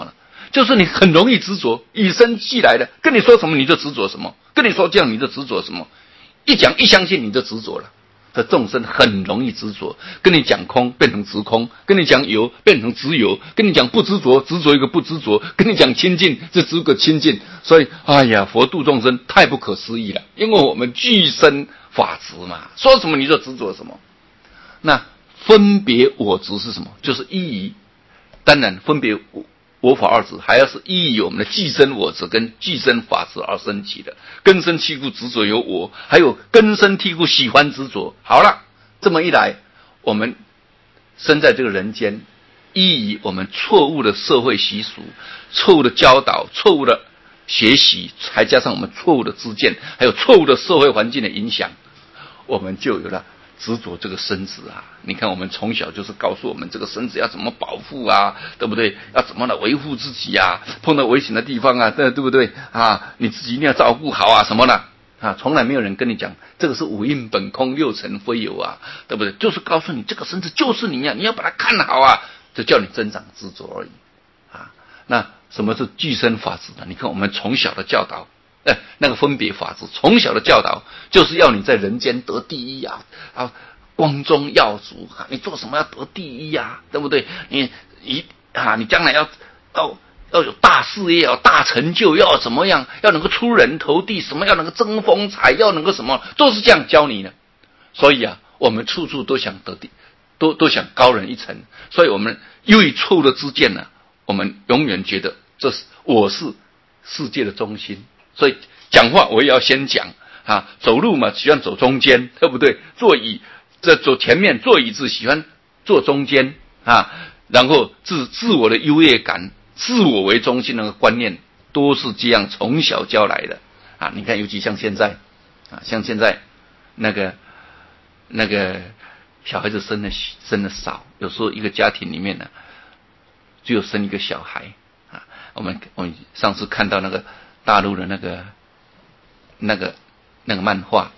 就是你很容易执着，与生俱来的，跟你说什么你就执着什么，跟你说这样你就执着什么，一讲一相信你就执着了。这众生很容易执着，跟你讲空变成执空，跟你讲有变成执有，跟你讲不执着，执着一个不执着，跟你讲清净，就执个清净。所以，哎呀，佛度众生太不可思议了，因为我们具身法执嘛，说什么你就执着什么。那分别我执是什么？就是依于，当然分别我法二执，还要是依于我们的具身我执跟具身法执而生起的。根深蒂固执着有我，还有根深蒂固喜欢执着。好了，这么一来，我们生在这个人间，依于我们错误的社会习俗、错误的教导、错误的学习，还加上我们错误的知见，还有错误的社会环境的影响，我们就有了执着这个身子啊。你看我们从小就是告诉我们这个身子要怎么保护啊，对不对？要怎么来维护自己啊，碰到危险的地方啊，对不对啊？你自己一定要照顾好啊，什么的啊，从来没有人跟你讲这个是五蕴本空六尘非有啊，对不对？就是告诉你这个身子就是你啊，你要把它看好啊，就叫你增长执着而已啊。那什么是具身法执呢？你看我们从小的教导，那个分别法执，从小的教导就是要你在人间得第一啊，光宗耀祖啊，你做什么要得第一啊，对不对？你将来要有大事业，要大成就，要怎么样？要能够出人头地，什么要能够争风采，要能够什么，都是这样教你的。所以啊，我们处处都想得第，都想高人一层。所以我们由于错误的知见呢，我们永远觉得我是世界的中心。所以讲话我也要先讲啊，走路嘛喜欢走中间，对不对？走前面，坐椅子喜欢坐中间啊，然后自我的优越感、自我为中心的观念都是这样从小教来的啊。你看，尤其像现在那个小孩子生的少，有时候一个家庭里面呢，只有生一个小孩啊。我们上次看到那个大陆的那个漫画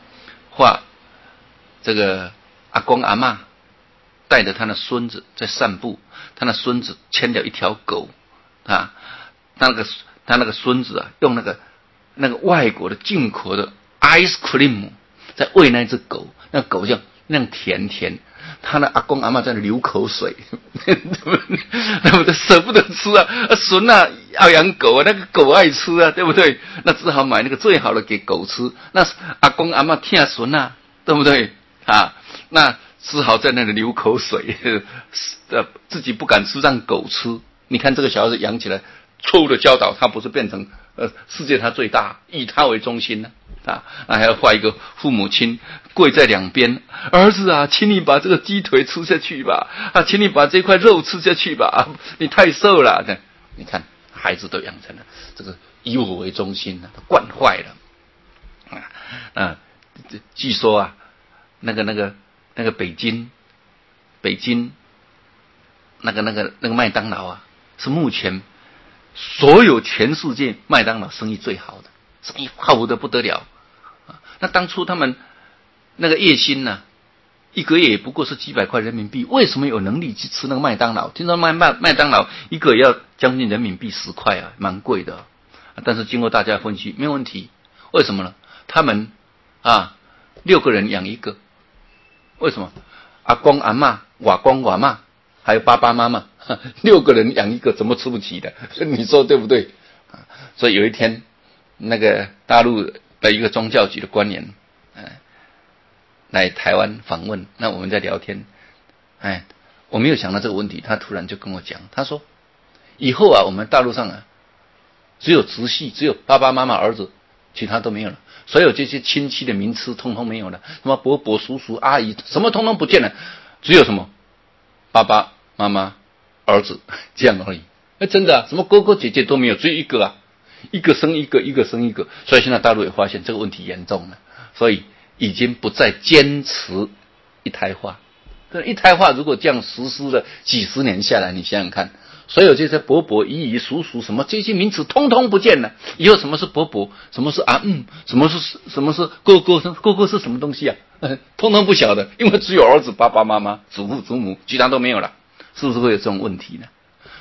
这个阿公阿嬷带着他的孙子在散步，他的孙子牵了一条狗啊，他那个孙子啊，用那个外国的进口的 ice cream 在喂那只狗，那狗像那样甜，他的阿公阿嬷在那流口水，对不对？舍不得吃啊，孙啊要养狗啊，那个狗爱吃啊，对不对？那只好买那个最好的给狗吃。那阿公阿嬷听孙啊，对不对啊？那只好在那里流口水，自己不敢吃，让狗吃。你看这个小孩子养起来，错误的教导，他不是变成世界他最大，以他为中心呢啊？那还要画一个父母亲跪在两边，儿子啊，请你把这个鸡腿吃下去吧，啊，请你把这块肉吃下去吧，啊，你太瘦了。你看孩子都养成了这个以我为中心了，惯坏了据说啊，那个北京那个麦当劳啊，是目前所有全世界麦当劳生意最好的，生意好得不得了啊。那当初他们那个月薪呢，一个月也不过是几百块人民币，为什么有能力去吃那个麦当劳？听说麦当劳一个也要将近人民币10块啊，蛮贵的但是经过大家分析，没有问题。为什么呢？他们6个人养一个，为什么？阿公阿嬷、外公外嬷，还有爸爸妈妈，6个人养一个，怎么吃不起的？你说对不对？所以有一天，那个大陆的一个宗教局的官员，来台湾访问，那我们在聊天，我没有想到这个问题，他突然就跟我讲，他说，以后啊，我们大陆上啊，只有直系，只有爸爸妈妈、儿子，其他都没有了。所有这些亲戚的名词通通没有了，什么伯伯、叔叔、阿姨，什么通通不见了，只有什么爸爸妈妈、儿子这样而已。真的什么哥哥姐姐都没有，只有一个啊，一个生一个，一个生一个。所以现在大陆也发现这个问题严重了，所以已经不再坚持一胎化。一胎化如果这样实施了几十年下来，你想想看，所有这些伯伯、姨姨、叔叔什么这些名词通通不见了。以后什么是伯伯，什么是什么是哥哥，哥哥是什么东西啊？通通不晓得，因为只有儿子、爸爸妈妈、祖父、祖母，其他都没有了。是不是会有这种问题呢？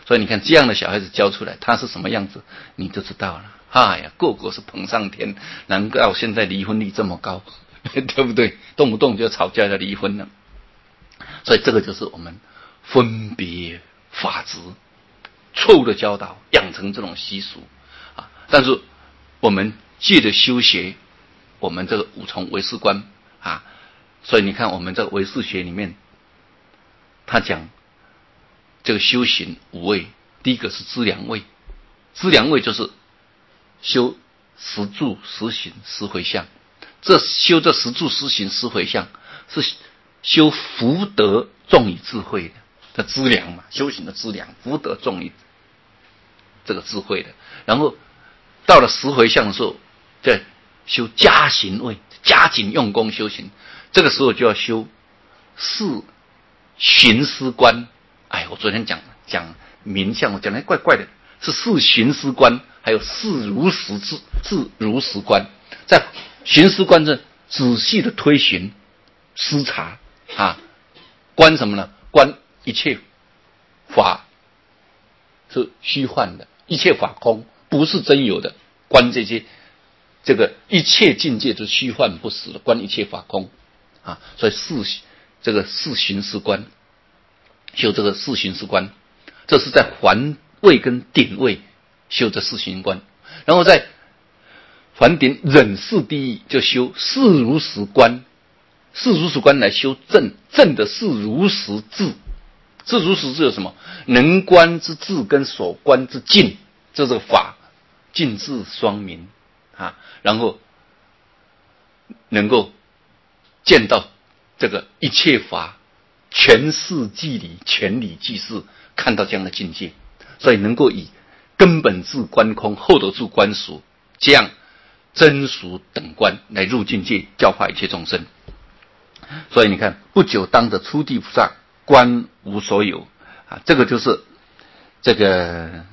所以你看这样的小孩子教出来，他是什么样子，你就知道了。哎呀，个个是捧上天，难怪现在离婚率这么高，对不对？动不动就吵架要离婚了。所以这个就是我们分别法执错误的教导，养成这种习俗啊。但是我们借着修学，我们这个五重唯识观啊，所以你看我们这个唯识学里面，他讲这个修行五位，第一个是资粮位，资粮位就是修十住十行十回向，修这十住十行十回向是修福德重于智慧的资粮嘛，修行的资粮，福德重于这个智慧的。然后到了十回向的时候，再修加行位，加紧用功修行，这个时候就要修四寻思观。哎，我昨天讲名相，我讲的怪怪的，是四寻思观，还有四如实智，四如实观。在寻思观是仔细的推寻思察啊，观什么呢？观一切法是虚幻的，一切法空，不是真有的。观这个一切境界是虚幻不实的，观一切法空啊。所以四寻思观，修这个四寻思观，这是在还位跟顶位修这四寻观，然后在还顶忍四第一就修四如实观，四如实观来修正的四如实智。四如实智有什么？能观之智跟所观之境，这是法境智双明啊，然后能够见到这个一切法全事即理，全理即事，看到这样的境界，所以能够以根本智观空，后得智观俗，这样真俗等观来入境界，教化一切众生。所以你看，不久当得初地菩萨，观无所有啊，这个就是这个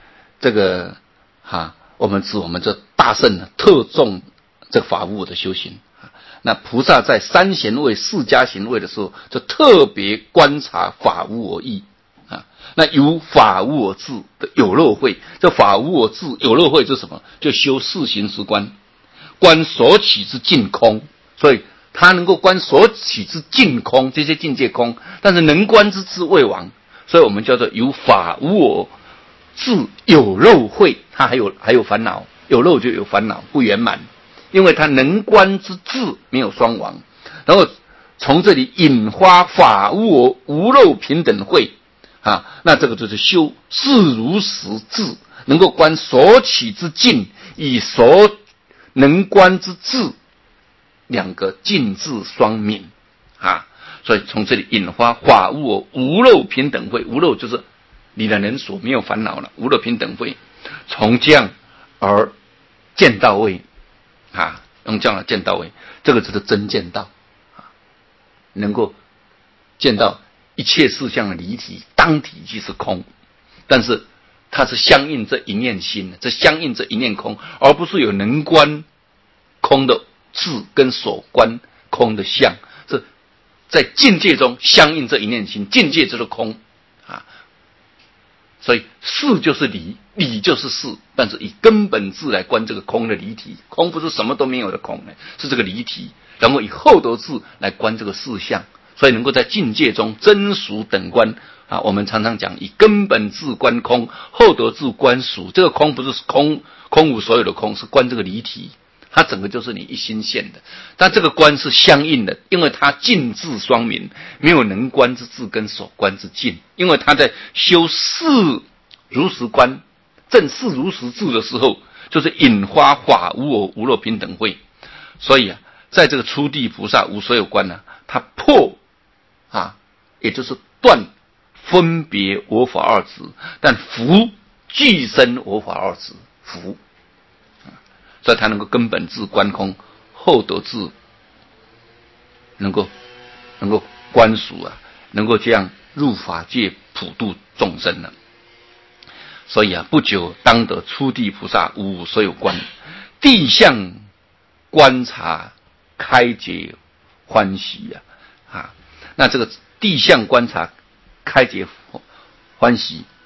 我们这大圣呢，特重这个法无我的修行。那菩萨在三贤位、四加行位的时候，就特别观察法无我义啊。那由法无我智的有漏慧，这法无我智有漏慧是什么？就修四行识观，观所起之尽空。所以他能够观所起之尽空，这些境界空，但是能观之智未亡，所以我们叫做由法无我智有漏慧。他还有烦恼，有漏就有烦恼，不圆满。因为他能观之智没有双亡，然后从这里引发法无我无漏平等慧啊，那这个就是修事如实智，能够观所起之境以所能观之智，两个境智双泯啊，所以从这里引发法无我无漏平等慧，无漏就是你的人所没有烦恼了，无漏平等慧，从这样而见到位。用这样的见到位，这个就是真见道啊，能够见到一切事项的离体，当体即是空，但是它是相应这一念心，这相应这一念空，而不是有能观空的智跟所观空的相，是在境界中相应这一念心，境界就是空啊。所以事就是理，理就是事，但是以根本智来观这个空的离体，空不是什么都没有的空，是这个离体，然后以后得智来观这个事相，所以能够在境界中真俗等观啊。我们常常讲以根本智观空，后得智观俗，这个空不是空无所有的空，是观这个离体，它整个就是你一心现的，但这个观是相应的，因为它境智双明，没有能观之智跟所观之境，因为他在修事如实观，正事如实智的时候，就是引发法无我无漏平等慧。所以在这个初地菩萨无所有观呢，他破也就是断分别我法二执，但伏俱生我法二执，伏。所以他能够根本智观空，后得智能够观俗能够这样入法界普度众生了。所以不久当得初地菩萨无所有观，地相观察开解欢喜那这个地相观察开解欢喜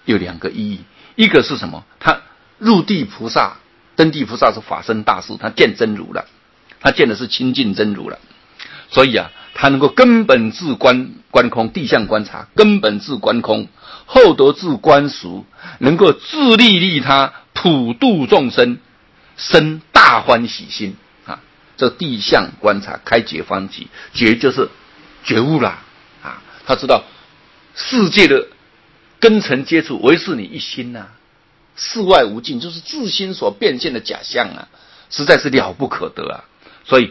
有2个意义，一个是什么？他入地菩萨，登地菩萨是法身大士，他见真如了，他见的是清净真如了，所以他能够根本自观空，地相观察，根本自观空，后得自观俗，能够自利利他，普度众生，生大欢喜心啊！这地相观察，开解方极，觉就是觉悟啦啊！他知道世界的根尘接触，唯是你一心呐、世外无尽，就是自心所变现的假象啊，实在是了不可得啊！所以